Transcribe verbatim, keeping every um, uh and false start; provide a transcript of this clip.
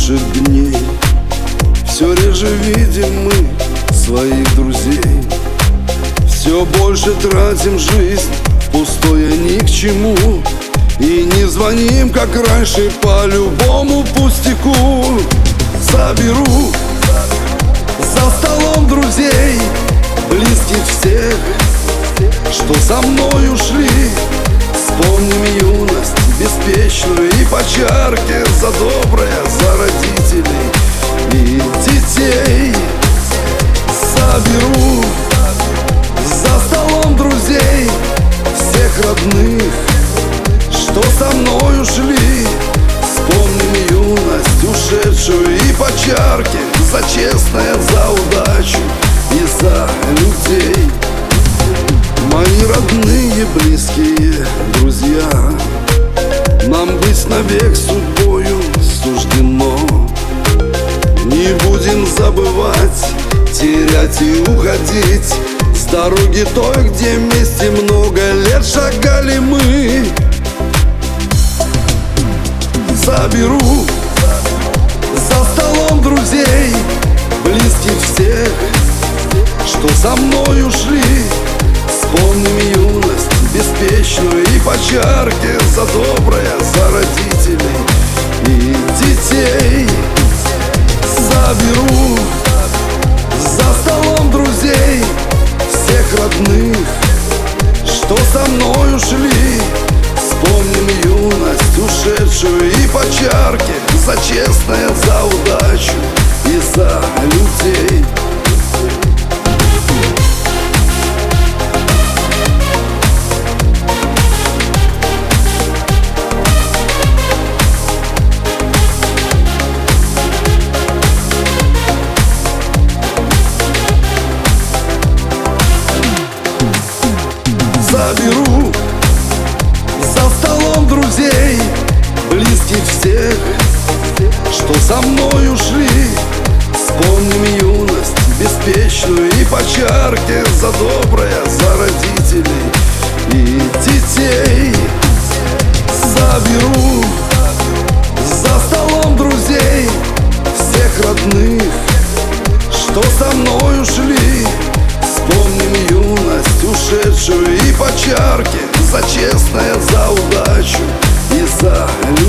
больше дней, все реже видим мы своих друзей. Все больше тратим жизнь пустое ни к чему, и не звоним, как раньше, по любому пустяку. Заберу за столом друзей, близких всех, что со мной ушли. Вспомним юность беспечную и по чарке за доброе, за родителей и детей. Соберу за столом друзей, всех родных, что со мной ушли. Вспомним юность ушедшую и по чарке за честное, за удачу и за людей. Мои родные, близкие друзья, нам быть навек судьбою суждено. Не будем забывать, терять и уходить с дороги той, где вместе много лет шагали мы. Заберу за столом друзей, близких всех, что со мной ушли. Вспомним юность беспечную и по чарке за доброе, за родителей и детей. Заберу за столом друзей, всех родных, что со мной ушли. Вспомним юность ушедшую и по чарке за честное, за удачу и за людей. Заберу за столом друзей, близких всех, что со мной ушли. Вспомним юность беспечную и по чарке за доброе, за родителей и детей. Заберу за столом друзей, всех родных, что со мной ушли. Вспомним юность ушедшую и по чарке за честное, за удачу и за